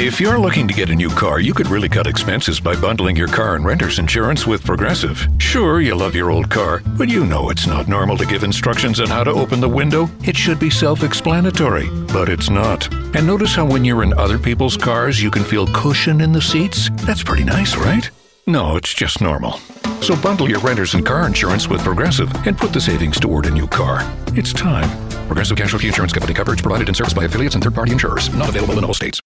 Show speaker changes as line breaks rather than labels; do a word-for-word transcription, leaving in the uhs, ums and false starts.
If you're looking to get a new car, you could really cut expenses by bundling your car and renter's insurance with Progressive. Sure, you love your old car, but you know it's not normal to give instructions on how to open the window. It should be self-explanatory, but it's not. And notice how when you're in other people's cars, you can feel cushion in the seats? That's pretty nice, right? No, it's just normal. So bundle your renter's and car insurance with Progressive and put the savings toward a new car. It's time. Progressive Casualty Insurance Company. Coverage provided and serviced by affiliates and third-party insurers. Not available in all states.